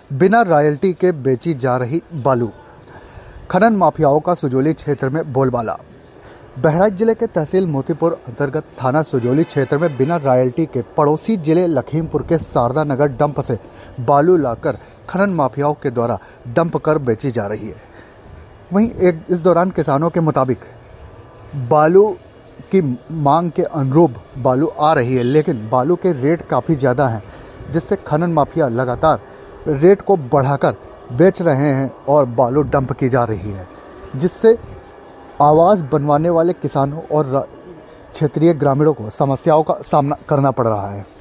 बिना रॉयल्टी के बेची जा रही बालू। खनन माफियाओं का सुजौली क्षेत्र में बोलबाला। बहराइच जिले के तहसील मोतीपुर अंतर्गत थाना सुजौली क्षेत्र में बिना रॉयल्टी के पड़ोसी जिले लखीमपुर के शारदा नगर डंप से बालू लाकर खनन माफियाओं के द्वारा डंप कर बेची जा रही है। वहीं इस दौरान किसानों के मुताबिक बालू की मांग के अनुरूप बालू आ रही है, लेकिन बालू के रेट काफ़ी ज़्यादा हैं, जिससे खनन माफिया लगातार रेट को बढ़ाकर बेच रहे हैं और बालू डंप की जा रही है, जिससे आवास बनवाने वाले किसानों और क्षेत्रीय ग्रामीणों को समस्याओं का सामना करना पड़ रहा है।